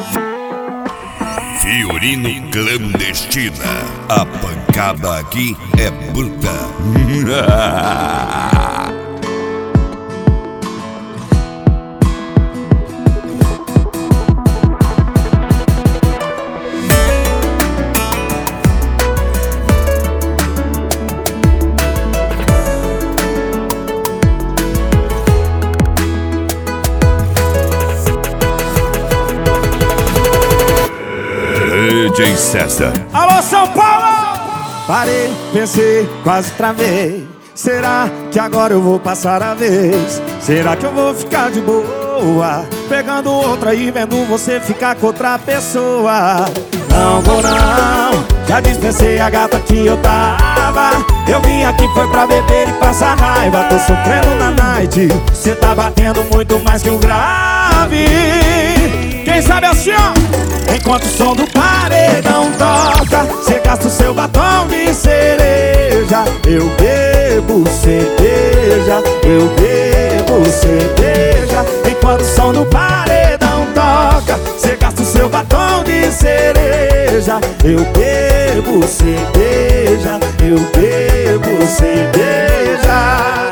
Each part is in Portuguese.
Fiorino Clandestina, a pancada aqui é bruta. DJ César. Alô, São Paulo! Parei, pensei, quase travei. Será que agora eu vou passar a vez? Será que eu vou ficar de boa, pegando outra e vendo você ficar com outra pessoa? Não vou não, já dispensei a gata que eu tava. Eu vim aqui foi pra beber e passar raiva. Tô sofrendo na night, cê tá batendo muito mais que o grave. Quem sabe assim, ó. Enquanto o som do paredão toca, cê gasta o seu batom de cereja. Eu bebo cerveja, eu bebo cerveja. Enquanto o som do paredão toca, cê gasta o seu batom de cereja. Eu bebo cerveja, eu bebo cerveja.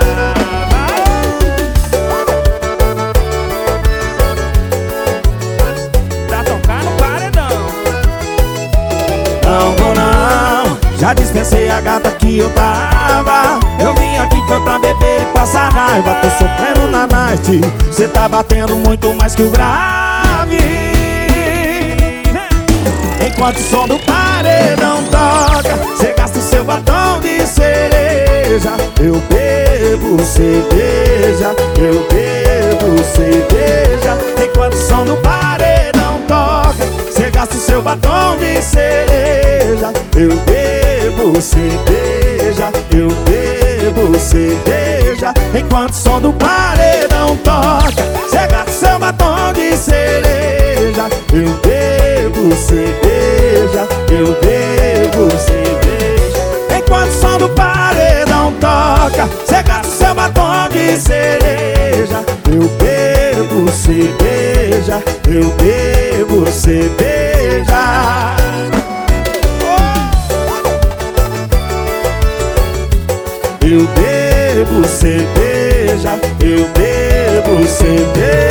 Não vou não, já dispensei a gata que eu tava. Eu vim aqui foi pra beber e passar raiva. Tô sofrendo na night, cê tá batendo muito mais que o grave. Enquanto o som do paredão toca, cê gasta o seu batom de cereja. Eu bebo cerveja, eu bebo cerveja. Enquanto o som do paredão toca, cê gasta o seu batom de cereja. Eu bebo cerveja, eu bebo cerveja. Enquanto o som do paredão toca, cê gasta o seu batom de cereja. Eu bebo cerveja, eu bebo cerveja. Enquanto o som do paredão toca, cê gasta o seu batom de cereja. Eu bebo cerveja, eu bebo cerveja. Eu bebo cerveja, eu bebo cerveja.